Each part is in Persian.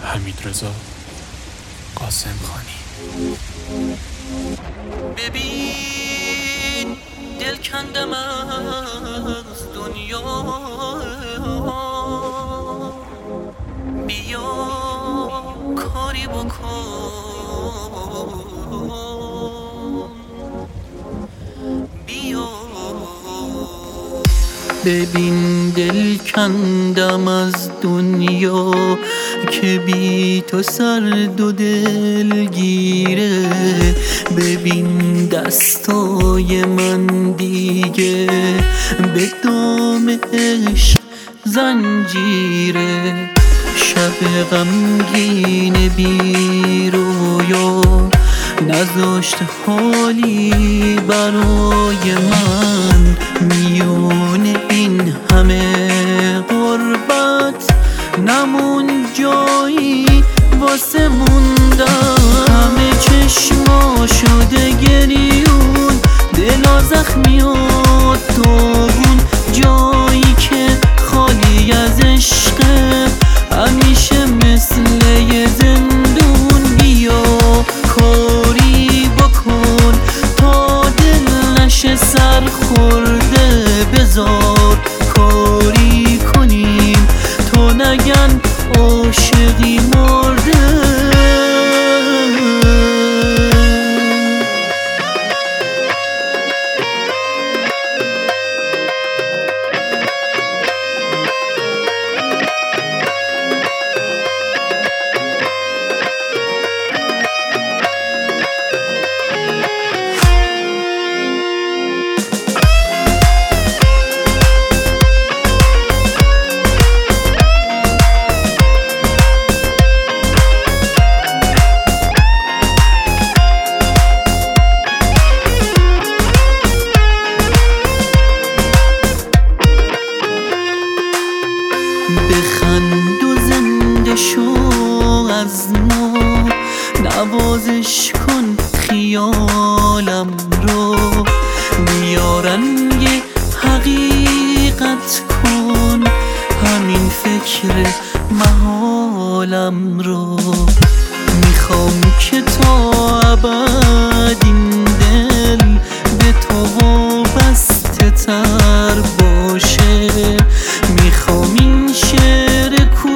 حمیدرضا قاسمخانی. ببین دل کندم از دنیا، بیا کاری بکن، بیا. ببین دل کندم از دنیا که بی تو سرد و دلگیره. ببین دستای من دیگه به دام عشق زنجیره. شب غمگین بی رویا نذاشت حالی برای من. میون این همه غربت نمون جایی واسه موندن. همه چشما شده گریون، دلا زخمیات داغون، جایی که خالی از عشقه همیشه مثل یه زندون. بیا کاری بکن تا دل نشه سرخورده، بذار کاری کنیم تو نگن عاشقی مرده. بخند و زنده شو از ما، نوازش کن خیالم رو. میارن یه حقیقت کن همین فکر محالم رو. میخوام که تا ابد این دل به تو وابسته تر باشه. میخوام این شعر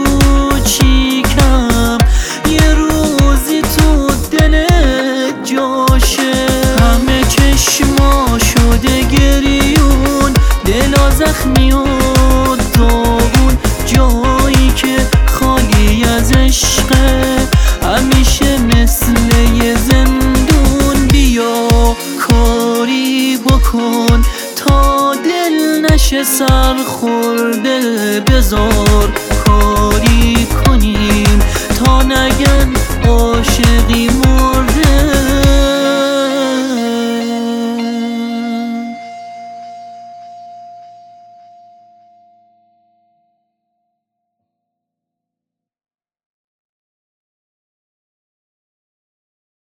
کوچیکم یه روزی تو دلت جاشه. همه چشما شده گریون، دلا زخمی و داغون، جایی که خالی از عشقه همیشه مثل یه زندون. بیا کاری بکن تا دل نشه سرخورده، بذار